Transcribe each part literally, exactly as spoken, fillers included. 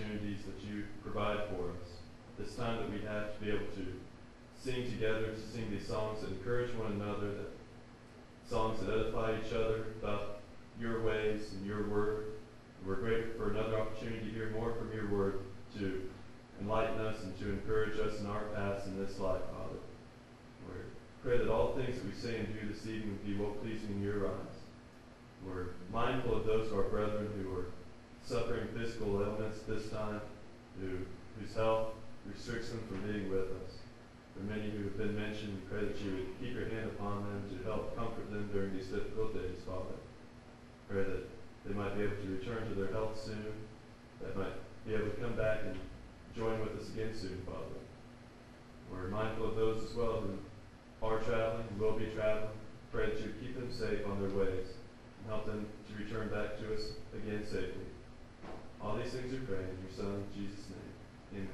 opportunities that you provide for us. This time that we have to be able to sing together, to sing these songs that encourage one another, that songs that edify each other about your ways and your word. And we're grateful for another opportunity to hear more from your word, to enlighten us and to encourage us in our paths in this life, Father. We pray that all things that we say and do this evening be well pleasing in your eyes. We're mindful of those of our brethren who are suffering physical ailments this time, who, whose health restricts them from being with us. For many who have been mentioned, we pray that you would keep your hand upon them to help comfort them during these difficult days, Father. Pray that they might be able to return to their health soon, that might be able to come back and join with us again soon, Father. We're mindful of those as well who are traveling and will be traveling. Pray that you would keep them safe on their ways and help them to return back to us again safely. All these things we pray in your Son, Jesus' name.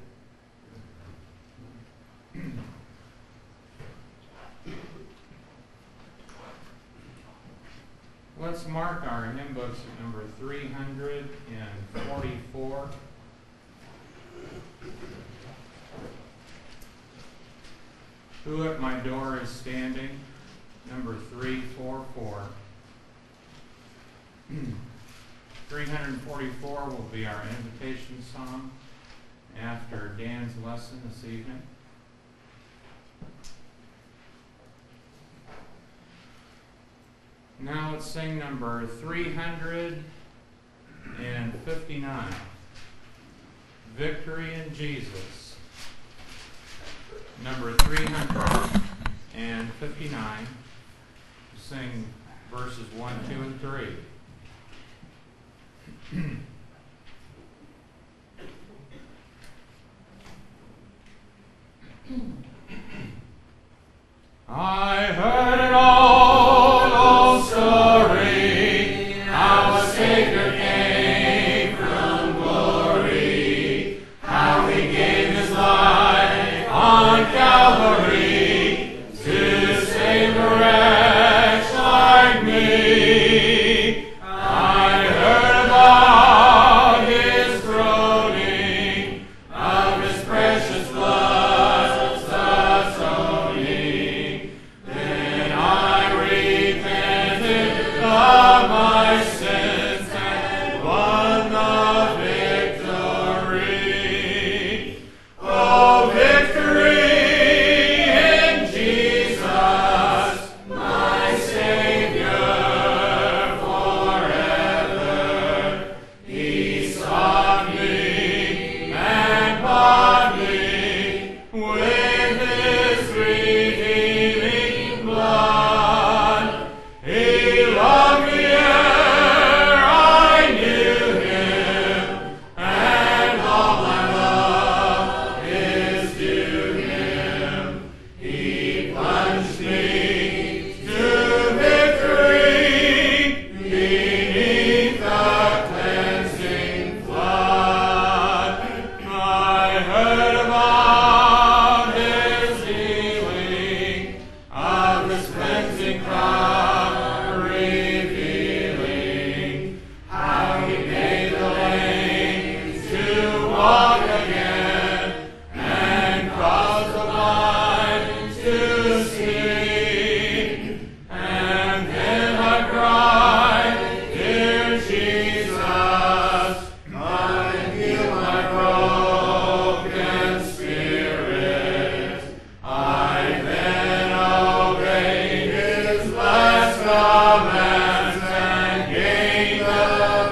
Amen. Let's mark our hymn books at number three hundred forty-four. Who at my door is standing? Number three forty-four. three hundred forty-four will be our invitation song after Dan's lesson this evening. Now let's sing number three hundred fifty-nine, Victory in Jesus. Number three hundred fifty-nine, sing verses one, two, and three. I heard an old, old story, how a Savior came from glory, how he gave his life on Calvary to save a wretch like me. I heard about his groaning, of his precious blood's atoning. Then I repented of my sins and won the victory. Oh, victory in Jesus, my Savior forever. He sought me and bought me with his redeeming blood. He loved me ere I knew him, and all my love is due him. He plunged me to victory beneath the cleansing flood. I heard about his healing, of his cleansing crop revealing, how he made the lame to walk again, and caused the blind to see. And then I cried, Dear Jesus, come and heal my broken spirit. I then obeyed his last commands and gained the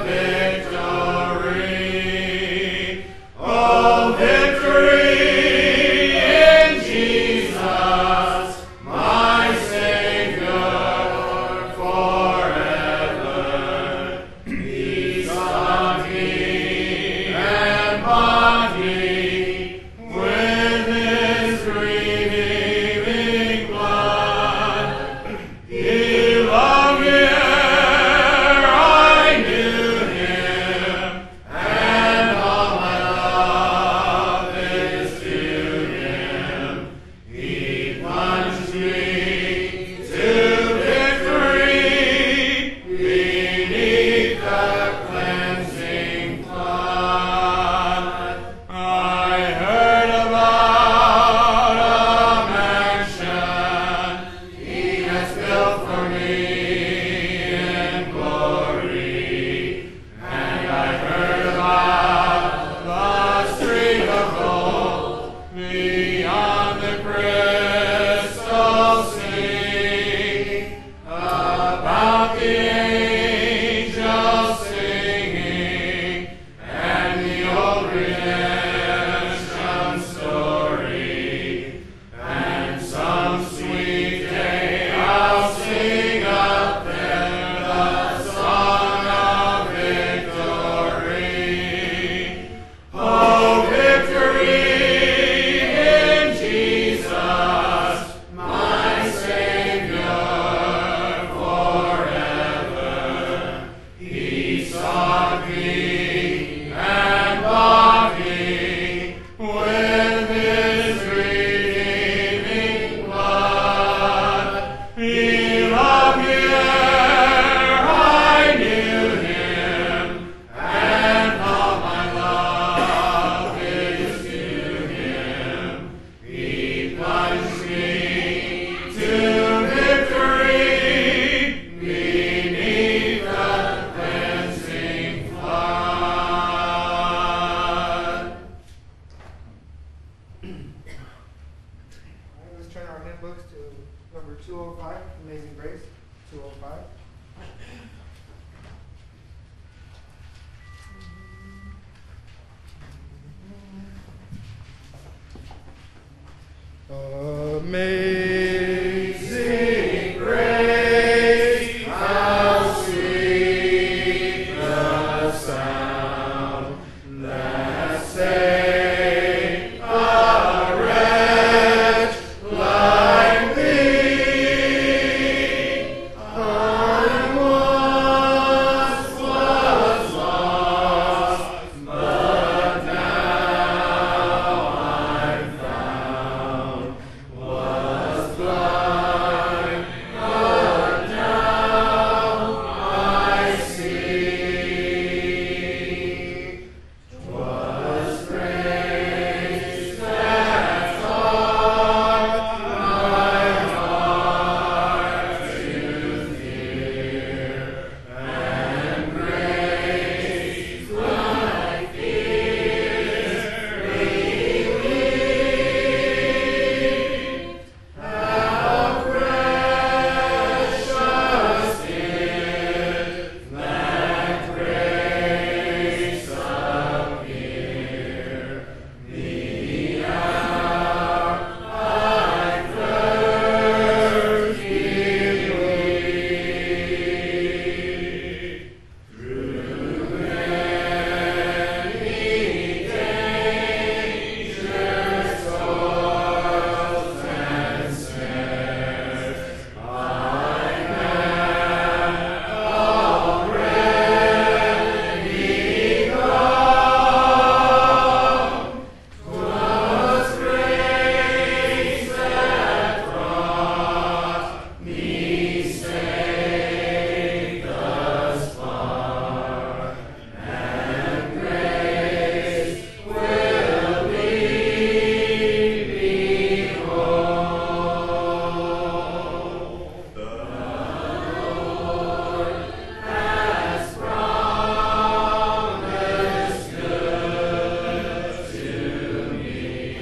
victory. Oh, victory in Jesus, my Savior forever. He sought me and bought me with his redeeming blood. He loved me ere I knew him, and all my love is Amazing grace, how sweet the sound that saved a wretch like thee. I once was lost, but now I'm found. Was blind, but now I see. 'Twas grace that taught my heart to fear, and grace my fears relieved. How precious is that grace appear, the hour I first believed. Through many dangers, toils, and snares, I have already gone. 'Twas grace that brought me safe thus far, and grace will lead me home. The Lord has promised good to me.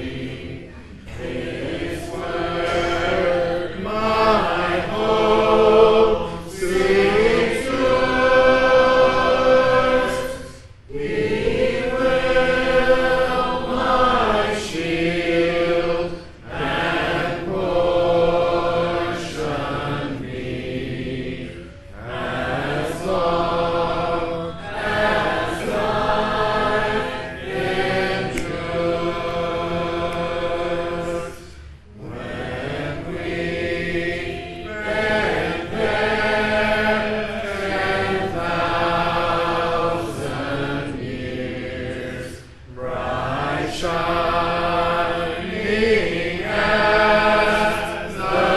His word, my hope, sings yours. He will my shield and portion be, as long as life endures. When weak and dead ten thousand years, bright shining as the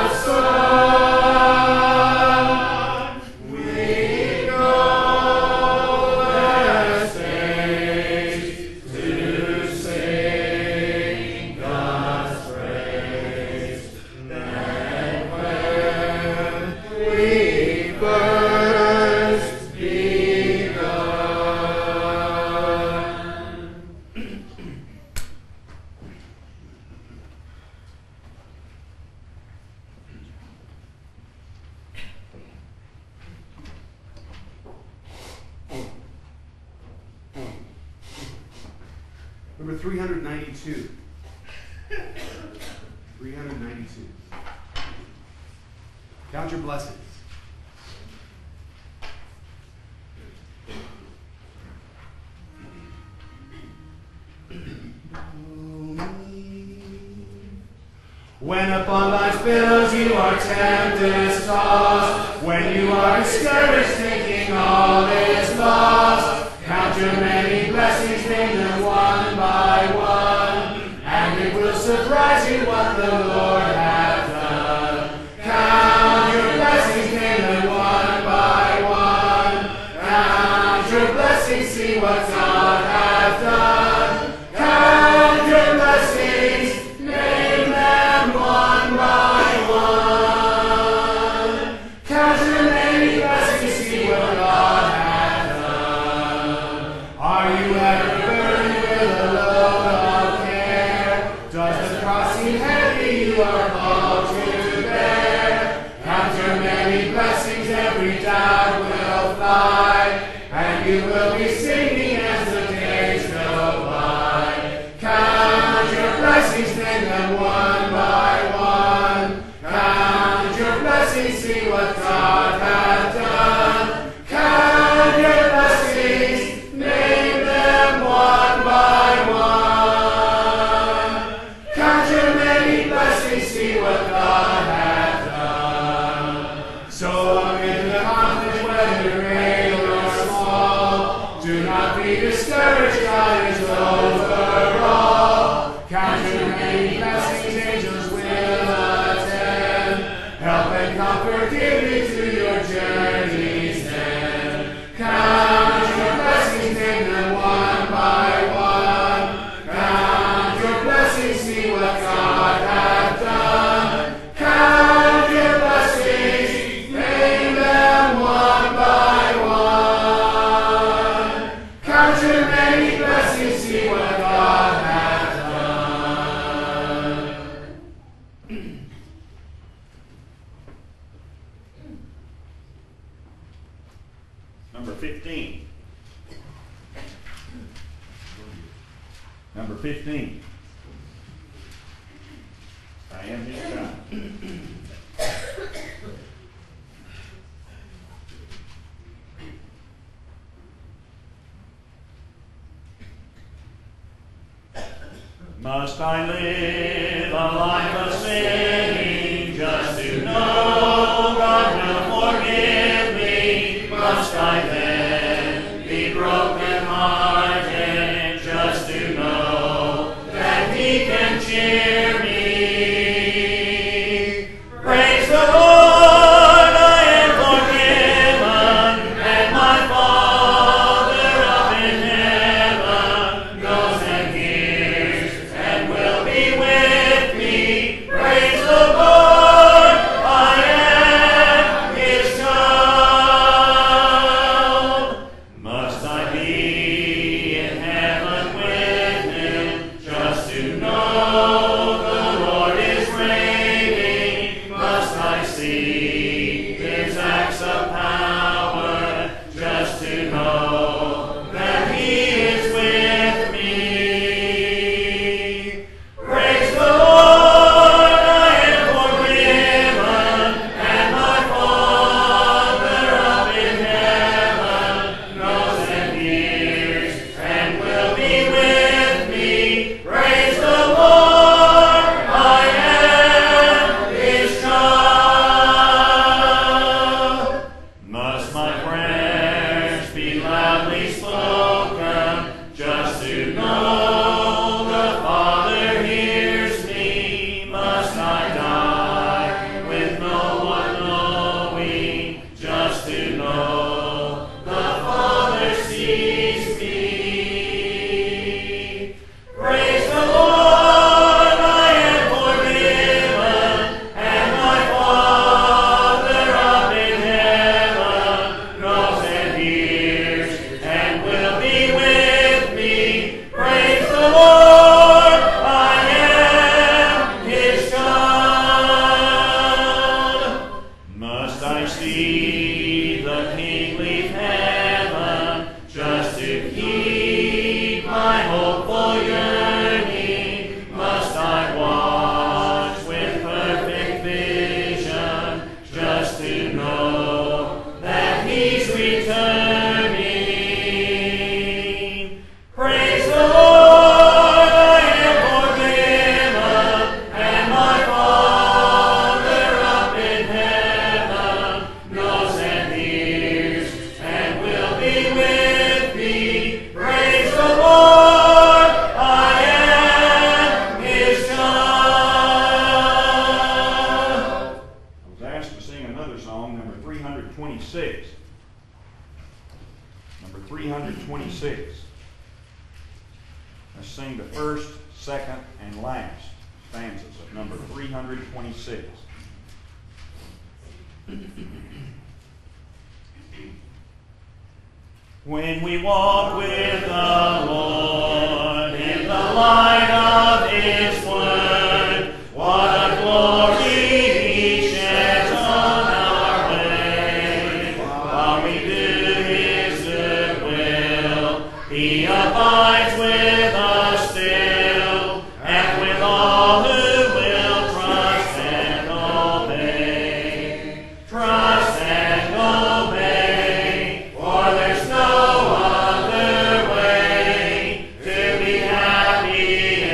sun, we know as saints to sing God's praise. Then when we first begun. Number three hundred ninety-two. three hundred ninety-two. Count your blessings. When upon life's billows you are tempest tossed, when you are discouraged thinking all is lost, count your many blessings, name them one by one, and it will surprise you what the Lord hath done. Count your blessings, name them one by one, count your blessings, see what God hath done. Count your blessings, name them one by one. Count your many blessings, see what God hath done. Are you ever burdened with a load of care? Does the cross seem heavy you are called to bear? Count your many blessings, every doubt will fly, and you will be singing as the days go by. Count your blessings, name them one Number fifteen. I am his child. Must I live a life of sinning just to know God will forgive me? Must I then be broken hearted just to know that He can cheer me? Praise the Lord, I am forgiven, and my Father up in heaven knows and hears and will be with me. Praise the Lord, I am His child. Must I be in heaven with Him just to know the Lord is reigning? Must I see His acts of power just to know that He is with me? Praise the Lord, I am forgiven, and my Father up in heaven knows and hears and will be with me. Praise the Lord, I am His child. Must my prayers be loudly spoken just to know the Father hears me? Must I die with no one knowing just to know the Father sees me? Praise the Lord, I am forgiven, and my Father up in heaven knows and hears and will be with me. Praise the Lord, I am His child. Must I see the kingly heaven just to keep my hopeful yearning? Must I watch with perfect vision just to know that He's returning? Praise the Lord, I am forgiven, and my Father up in heaven knows and hears and will be with me. Praise the Lord, I am His child. I was asked to sing another song, number three hundred twenty-six. Number three hundred twenty-six. Let's sing the first, second, and last stanzas of number three hundred twenty-six. When we walk with the Lord in the light of His word, what a glory He sheds on our way. While we do His good will, He abides with us still, and with all who will trust and obey. Trust and obey, for there's no other way to be happy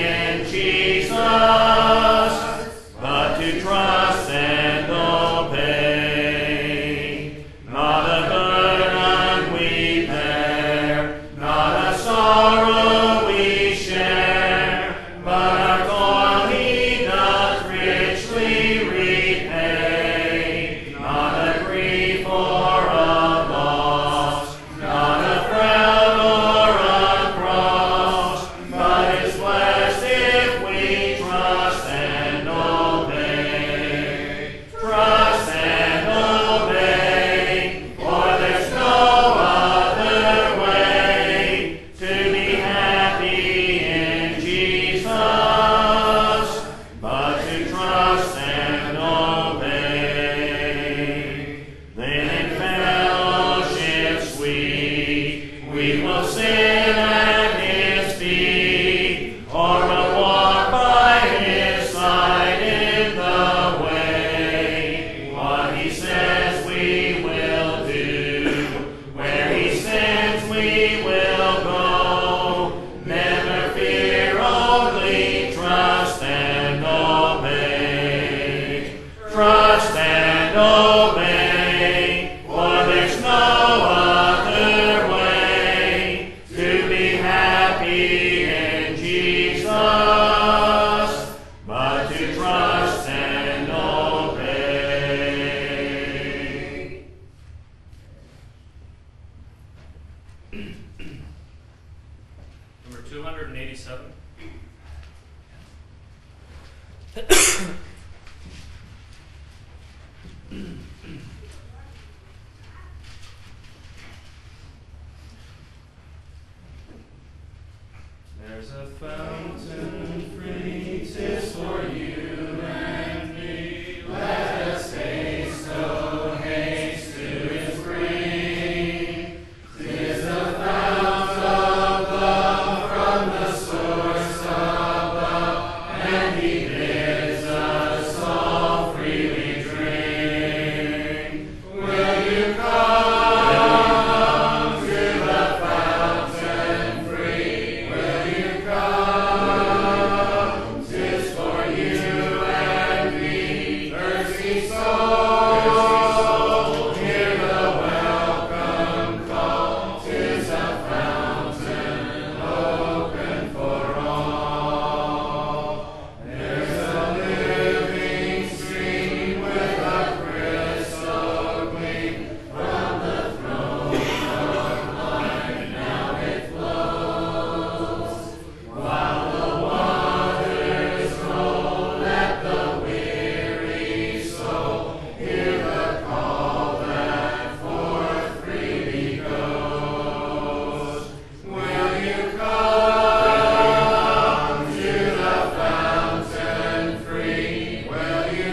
teach us, but to trust and obey. Number two hundred eighty-seven. There's a fountain free, 'tis for you and me. Let us haste, oh haste to its spring. 'Tis the fount of love from the source above, and He bids us all freely drink. Will you come to the fountain free? Will you come? 'Tis for you and me, thirsty soul. Hear the welcome call. 'Tis a fountain open for all. There's a living stream with a crystal gleam from the throne of life. Now it flows. While the waters roll, let the weary soul hear the call that forth freely goes. Will you come to the fountain free? Will you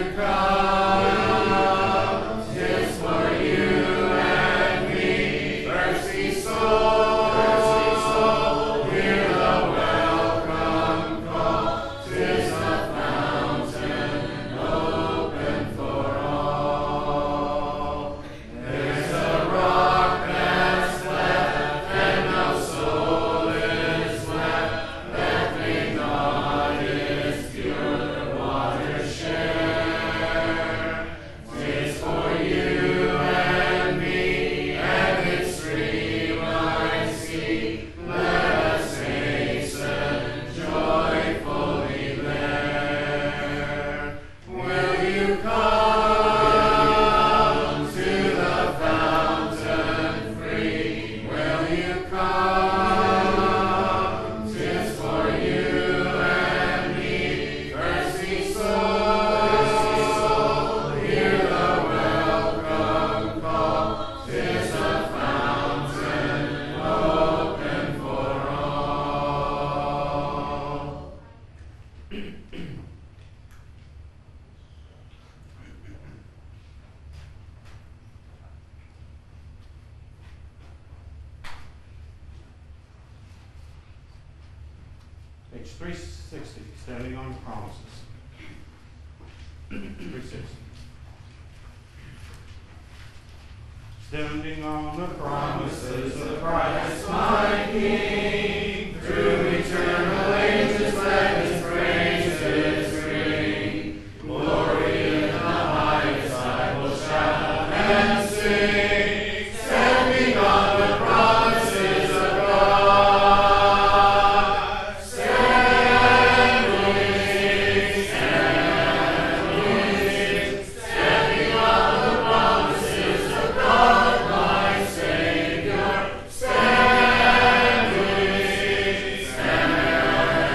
come? 'Tis for you and me, thirsty soul. Thirsty soul, hear the welcome call. 'Tis a fountain open for all. There's a rock that's left, and no soul is left that may not its pure water share. 'Tis for you and me, and its stream I see. Let us hasten joyfully there. Will you come to the fountain free? Will you come? 'Tis for you and me, thirsty soul. Hear the welcome call. 'Tis a fountain open for all. Page three sixty, Standing on Promises. three sixty. Standing on the promises of Christ my King, through eternal ages let His praises ring. Glory in the highest I will shout and sing, standing on the promises of God. Standing, standing, standing on the promises of God, my Savior. Standing, standing.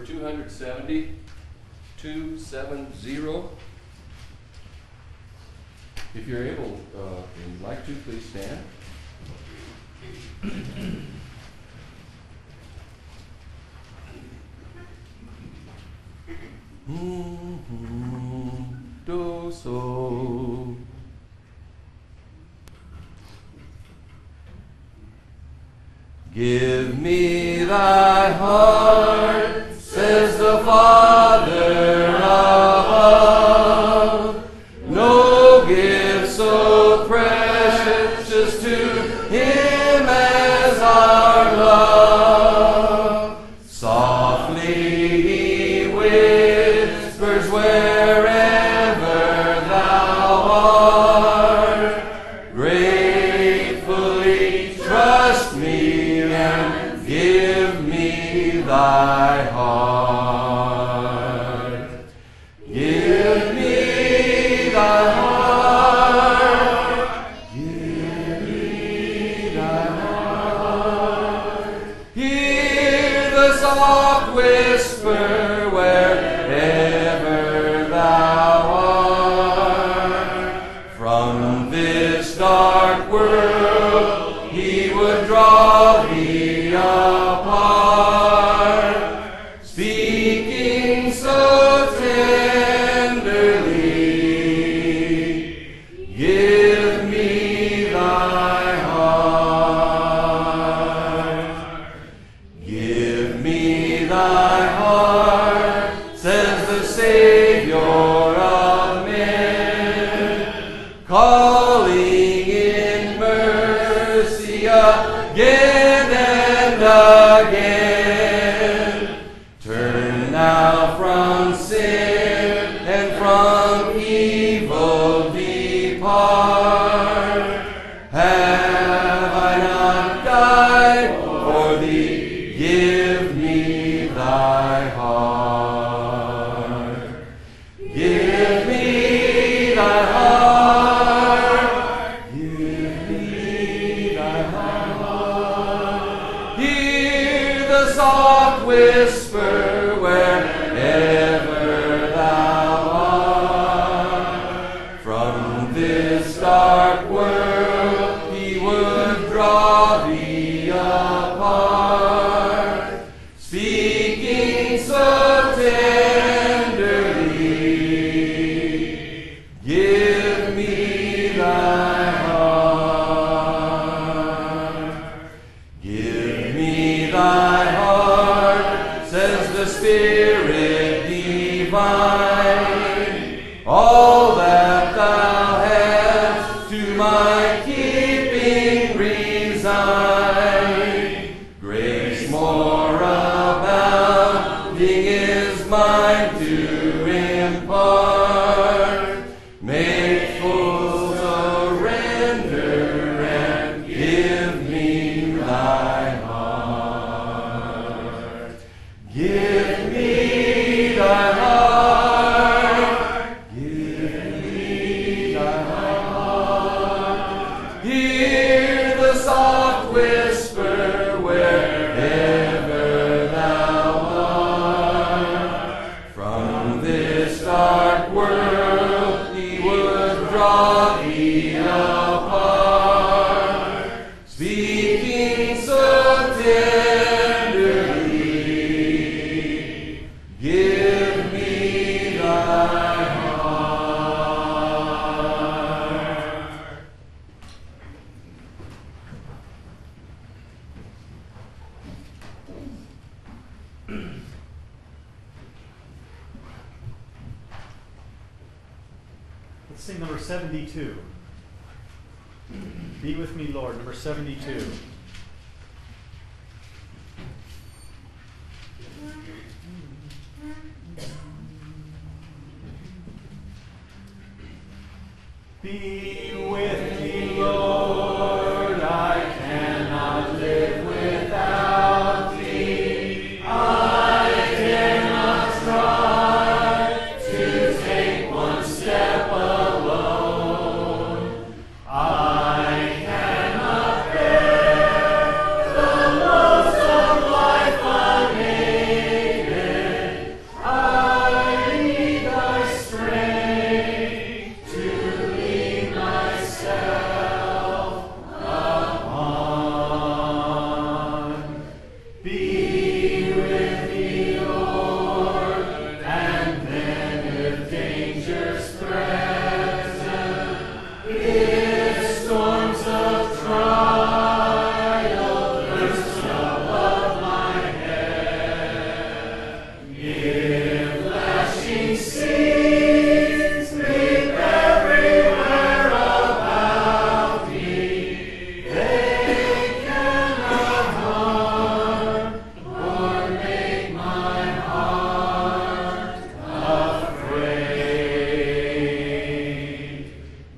two hundred seventy, two seven zero. If you're able, uh, and you'd like to, please stand. Mm-hmm. Do so. Give me thy heart, says the Father above. No gift so precious to him as our love. Softly he whispers wherever thou art. Gratefully trust me and give me thy heart. Give me thy heart. Give me thy heart. Hear the soft whisper wherever thou art. From this dark world he would draw thee apart, speaking so tenderly. Give me thy heart. Give me thy heart, says the Savior of men, calling in mercy again and again. Turn now from sin and from evil depart. Have I not died for thee? Give me thy heart. Give me thy heart. Give me thy heart. Hear the soft whisper wherever thou art. From this dark world he would draw thee apart, speaking so tenderly. Give me thy heart. Give me thy heart, says the Spirit divine. All that thou hast to my keeping resign. Grace more abounding is mine to impart. Make full surrender and give me thy heart. Give me thy heart. Give me thy heart. Hear the soft whisper wherever thou art. From this dark world he would draw thee apart, speaking so tenderly. Give me thy heart. Let's sing number seventy-two. Be with me, Lord, number seventy-two. Be with me, Lord, I cannot live without thee. I dare not try to take one step alone. I cannot bear the loads of life unaided.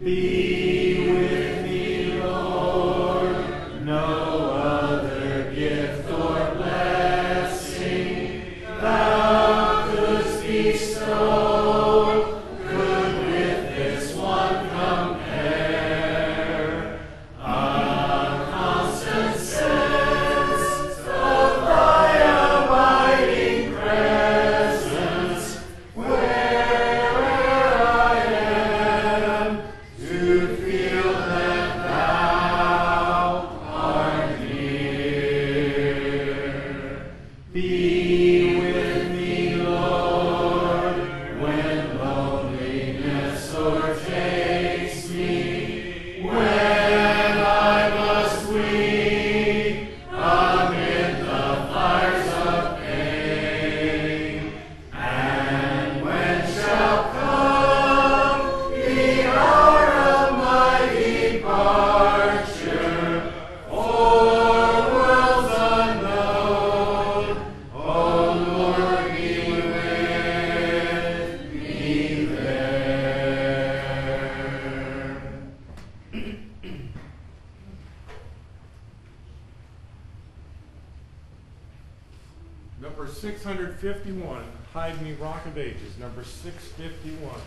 Be with me, Lord, no other gift or blessing thou couldst bestow could with this one compare. A constant sense of thy abiding presence where'er I am, to feel that thou art near. Be with me, Lord, when loneliness o'ertakes me, when I must weep amid the fires of pain, and when shall come the hour of my departure, o'er worlds unknown, O Lord, be with me there. Number six hundred fifty-one, Hide Me, Rock of Ages, number six fifty-one.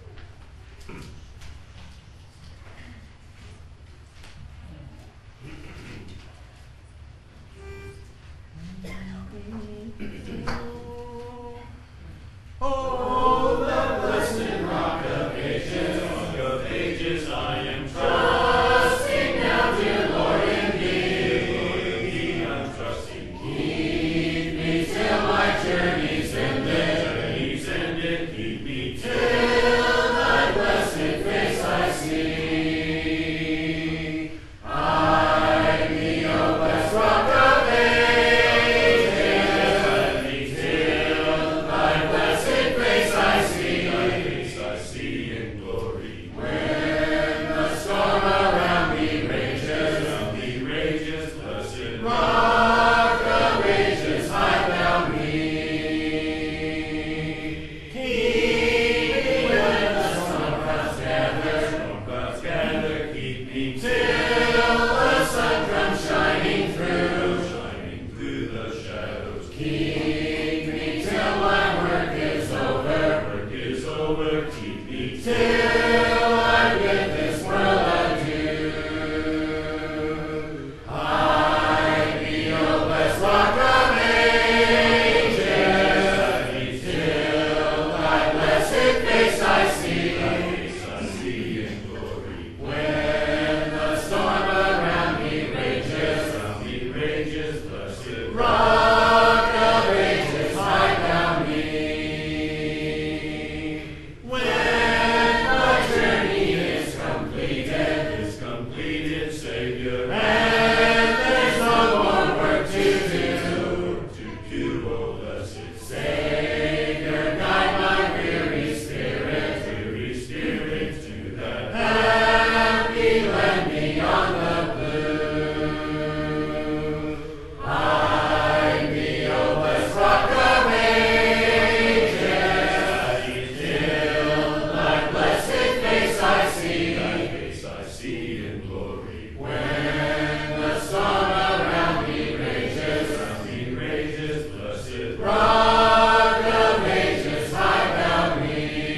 Oh, the blessed Rock of Ages, Rock of Ages, I am trusting now, dear Lord, in thee. I'm trusting. Keep me till my journey's ended. Journey's ended. Keep me till thy blessed face I see. Hide me, O blessed Rock of Ages. Hide me till thy blessed face I see. Thy face I see in glory. When the storm around me rages, around me rages, blessed Rock of Ages, hide thou me. Keep me when the storm clouds gather, storm clouds gather. Keep me till the sun comes shining through, shining through the shadows. Keep me till my work is over, work is over. Keep me till I bid this world adieu. Hide me, O blessed Rock of Ages. Hide me till thy blessed face I see. Thy face I see in glory. When the storm around me rages, around me rages, blessed Rock of Ages, hide thou me. When the journey is completed, is completed, Savior, and there's no more work to do, to do, O blessed Savior, guide my weary spirit, weary spirit to that happy land beyond the blue. Hide me, O blessed Rock of Ages, hide me till thy blessed face I see, thy face I see in glory. When the storm around me rages, around me rages, blessed Rock of Ages, hide thou me.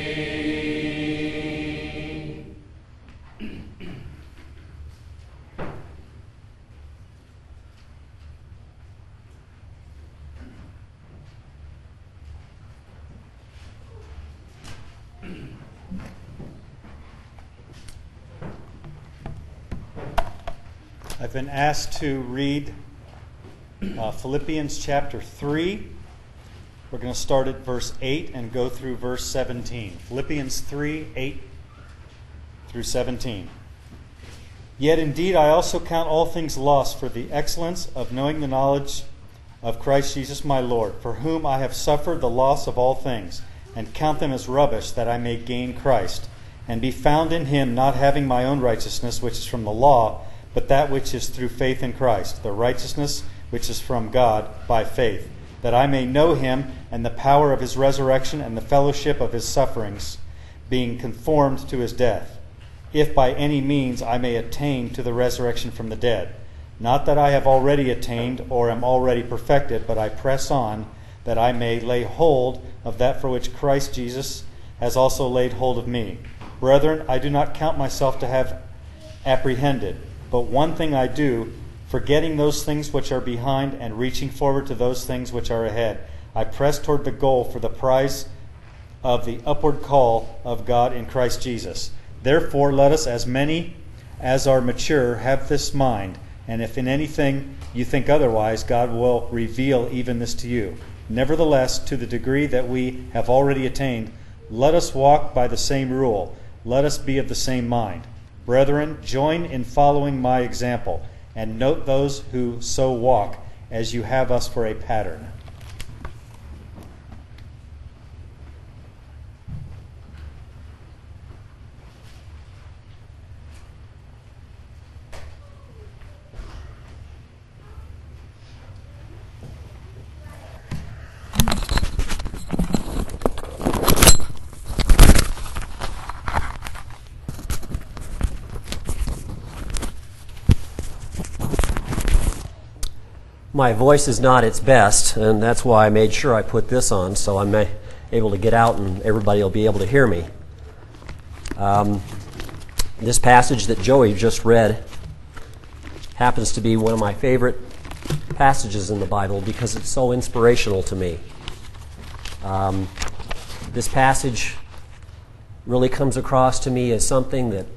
I've been asked to read uh, Philippians chapter three. We're going to start at verse eight and go through verse seventeen. Philippians three, eight through seventeen. Yet indeed I also count all things lost for the excellence of knowing the knowledge of Christ Jesus my Lord, for whom I have suffered the loss of all things, and count them as rubbish, that I may gain Christ, and be found in him, not having my own righteousness, which is from the law, but that which is through faith in Christ, the righteousness which is from God by faith, that I may know him and the power of his resurrection and the fellowship of his sufferings, being conformed to his death, if by any means I may attain to the resurrection from the dead. Not that I have already attained or am already perfected, but I press on, that I may lay hold of that for which Christ Jesus has also laid hold of me. Brethren, I do not count myself to have apprehended, but one thing I do, forgetting those things which are behind and reaching forward to those things which are ahead, I press toward the goal for the prize of the upward call of God in Christ Jesus. Therefore, let us, as many as are mature, have this mind, and if in anything you think otherwise, God will reveal even this to you. Nevertheless, to the degree that we have already attained, let us walk by the same rule. Let us be of the same mind. Brethren, join in following my example, and note those who so walk, as you have us for a pattern. My voice is not its best, and that's why I made sure I put this on so I'm able to get out and everybody will be able to hear me. Um, this passage that Joey just read happens to be one of my favorite passages in the Bible because it's so inspirational to me. Um, this passage really comes across to me as something that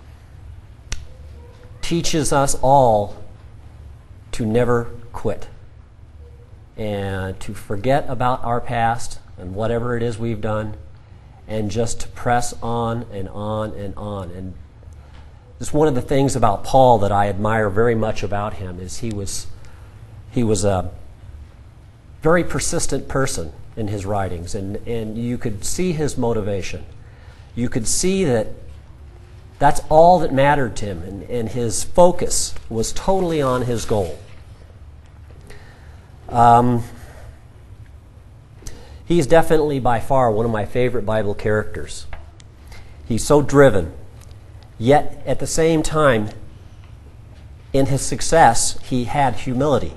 teaches us all to never quit and to forget about our past and whatever it is we've done and just to press on and on and on. And this is one of the things about Paul that I admire very much about him is he was he was a very persistent person in his writings, and, and you could see his motivation. You could see that that's all that mattered to him, and, and his focus was totally on his goal. Um, he's definitely by far one of my favorite Bible characters. He's so driven, yet at the same time, in his success, he had humility.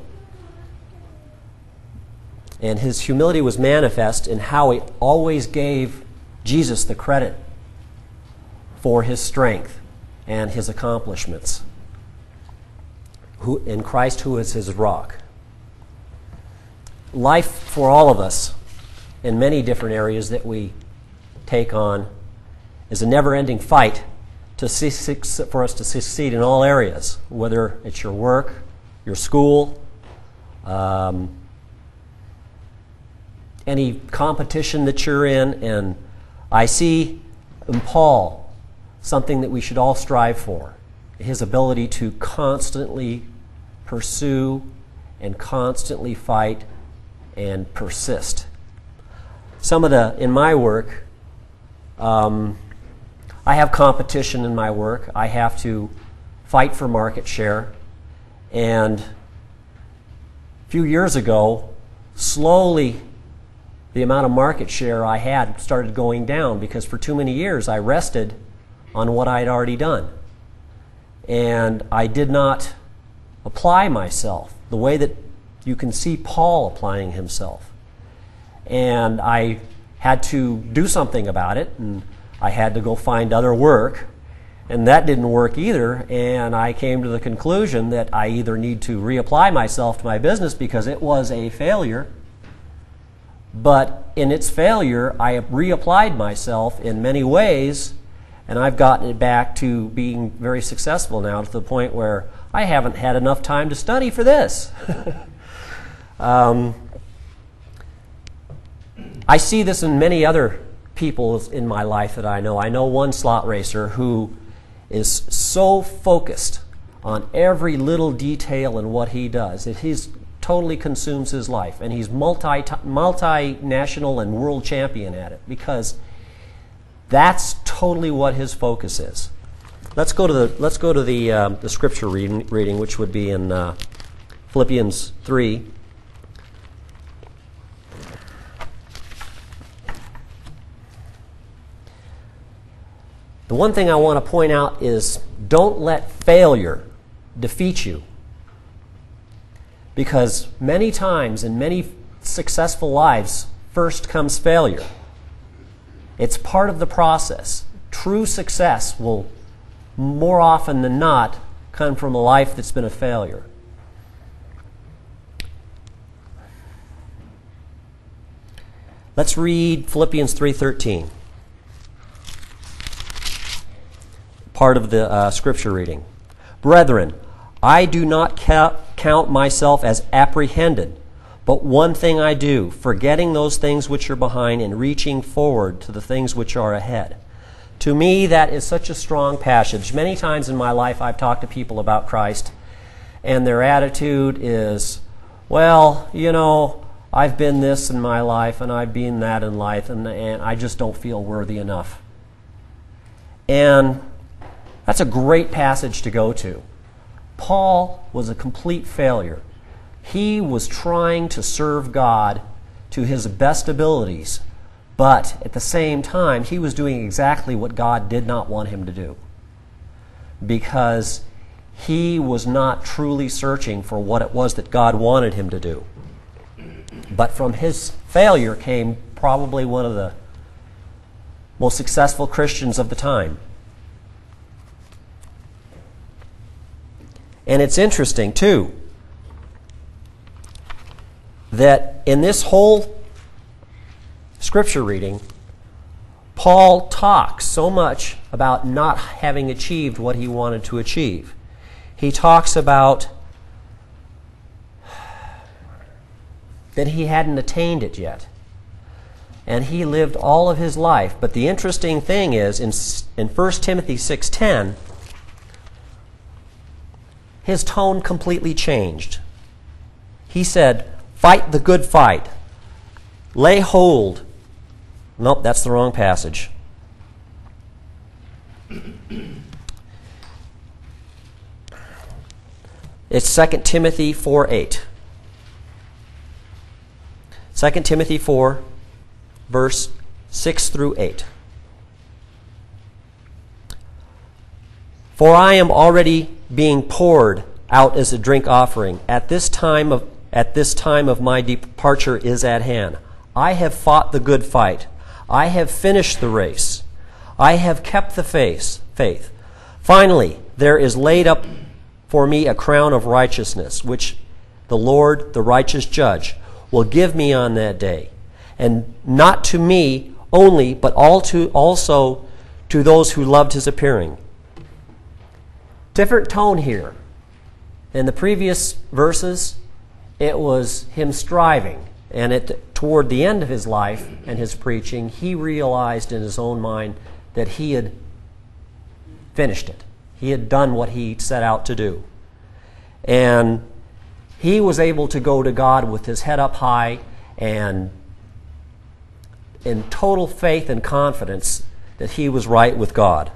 And his humility was manifest in how he always gave Jesus the credit for his strength and his accomplishments. Who, in Christ, who is his rock. Life for all of us, in many different areas that we take on, is a never-ending fight to see, for us to succeed in all areas, whether it's your work, your school, um, any competition that you're in. And I see in Paul something that we should all strive for, his ability to constantly pursue and constantly fight and persist. Some of the, in my work, um, I have competition in my work. I have to fight for market share. And a few years ago, slowly the amount of market share I had started going down because for too many years I rested on what I had already done. And I did not apply myself the way that you can see Paul applying himself. And I had to do something about it, and I had to go find other work, and that didn't work either. And I came to the conclusion that I either need to reapply myself to my business because it was a failure, but in its failure, I reapplied myself in many ways, and I've gotten it back to being very successful now to the point where I haven't had enough time to study for this. um, I see this in many other people in my life that I know. I know one slot racer who is so focused on every little detail in what he does that he's totally consumes his life, and he's multi multinational and world champion at it because that's totally what his focus is. Let's go to the let's go to the uh, the scripture reading, reading, which would be in uh, Philippians three. The one thing I want to point out is don't let failure defeat you. Because many times in many successful lives, first comes failure. It's part of the process. True success will, more often than not, come from a life that's been a failure. Let's read Philippians three thirteen. Part of the uh, scripture reading. Brethren, I do not ca- count myself as apprehended, but one thing I do, forgetting those things which are behind and reaching forward to the things which are ahead. To me, that is such a strong passage. Many times in my life I've talked to people about Christ, and their attitude is, well, you know, I've been this in my life, and I've been that in life, and, and I just don't feel worthy enough. And that's a great passage to go to. Paul was a complete failure. He was trying to serve God to his best abilities, but at the same time, he was doing exactly what God did not want him to do, because he was not truly searching for what it was that God wanted him to do. But from his failure came probably one of the most successful Christians of the time. And it's interesting, too, that in this whole scripture reading, Paul talks so much about not having achieved what he wanted to achieve. He talks about that he hadn't attained it yet. And he lived all of his life. But the interesting thing is, in, in First Timothy six ten, his tone completely changed. He said, fight the good fight. Lay hold. Nope, that's the wrong passage. It's Second Timothy four eight. Second Timothy four, verse six through eight. For I am already being poured out as a drink offering. At this time of at this time of my departure is at hand. I have fought the good fight. I have finished the race. I have kept the faith. Faith. Finally, there is laid up for me a crown of righteousness, which the Lord, the righteous judge, will give me on that day, and not to me only, but all to, also to those who loved his appearing. Different tone here. In the previous verses, it was him striving, and it, toward the end of his life and his preaching, he realized in his own mind that he had finished it. He had done what he set out to do. And he was able to go to God with his head up high and in total faith and confidence that he was right with God.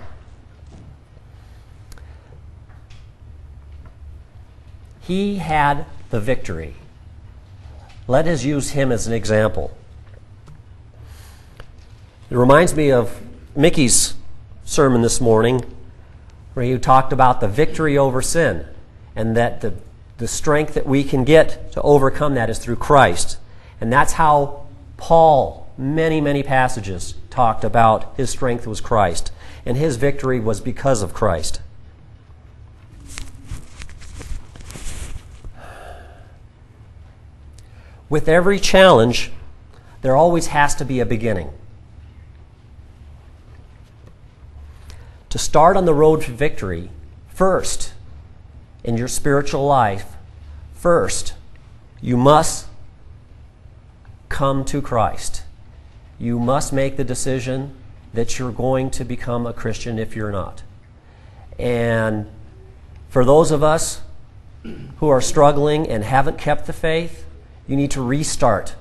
He had the victory. Let us use him as an example. It reminds me of Mickey's sermon this morning, where he talked about the victory over sin, and that the, the strength that we can get to overcome that is through Christ. And that's how Paul, many, many passages, talked about his strength was Christ, and his victory was because of Christ. With every challenge, there always has to be a beginning. To start on the road to victory, first, in your spiritual life, first, you must come to Christ. You must make the decision that you're going to become a Christian if you're not. And for those of us who are struggling and haven't kept the faith, you need to restart.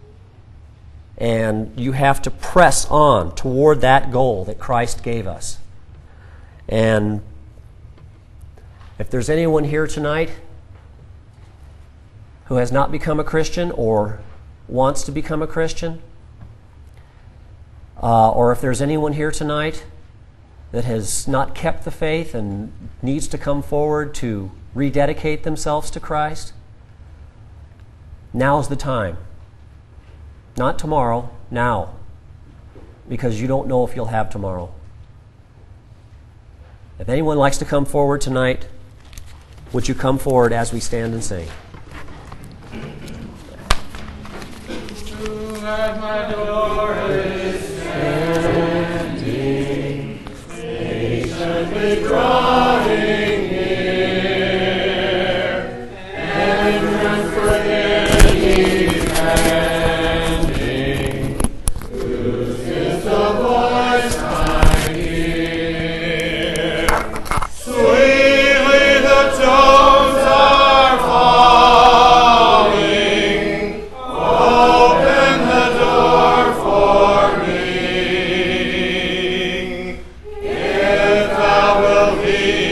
And you have to press on toward that goal that Christ gave us. And if there's anyone here tonight who has not become a Christian or wants to become a Christian, uh, or if there's anyone here tonight that has not kept the faith and needs to come forward to rededicate themselves to Christ, now's the time. Not tomorrow, now. Because you don't know if you'll have tomorrow. If anyone likes to come forward tonight, would you come forward as we stand and sing? At my door is standing, patiently drawing near, entrance for any pending, whose is the voice I hear. Sweetly the tones are falling, open the door for me. If thou wilt be